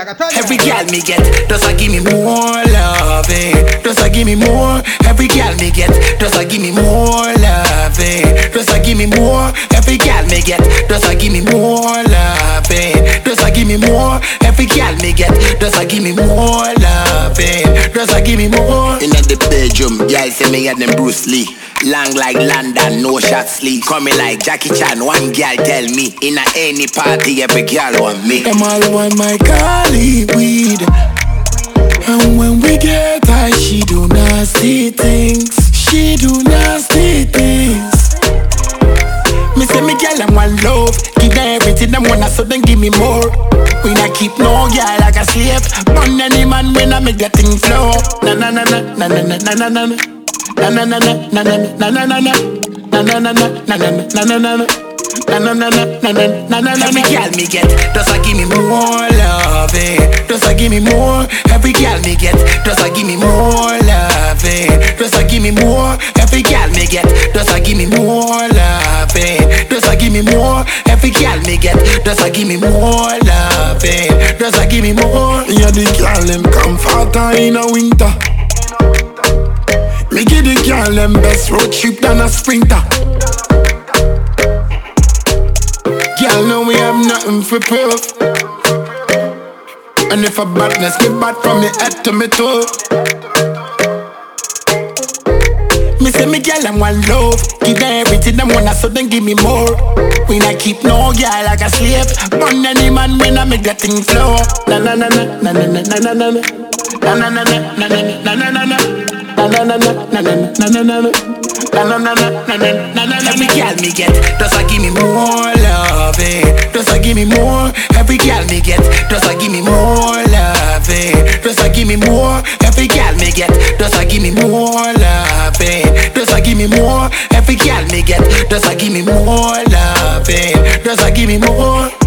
Every girl me get, does I give me more loving? Does I give me more? Every girl me get, does I give me more loving? Does I give me more? Every girl me get, does I give me more loving? Does I give me more? Every girl me get, does I give me more loving? Does I give me more? In the bedroom, girl say me and them Bruce Lee. Long like London, no shot sleep. Coming like Jackie Chan, one girl tell me. In a any party, every girl want me. Them all want my Cali weed. And when we get high, she do nasty things. She do nasty things. Me say me girl, I'm one love. Give them everything, them wanna, so then give me more. We not keep no girl like a slave. Burn any man when I make that thing flow. Na na na na na na na na na na. Na na na na na na na na na na. Na na na na na na na na na. Na na na na na na na na. Every girl me get, does I give me more loving? Does I give me more? Every girl me get, does I give me more loving? Does I give me more? Every girl me get, does I give me more loving? Does I give me more? Every girl me get, does I give me more loving? Does I give me more? Yeah, the girl them comforter in a winter. Me give the girl them best road trip than a sprinter. Girl know we have nothing for proof. And if a badness, me bad from me head to me toe. Me say me girl I'm one love. Give them everything them wanna, so then give me more. We not keep no girl like a slave. Burn any man when I make that thing flow. Na na na na na na na na na na. Na na na na na na na na na. Na na na na na na na na na. Na na na na na na na. Every girl me get, does I give me more loving? Does I give me more? Every girl me get, does I give me more loving? Does I give me more? Every girl me get, does I give me more loving? Does I give me more? Every girl me get, does I give me more loving? Does I give me more?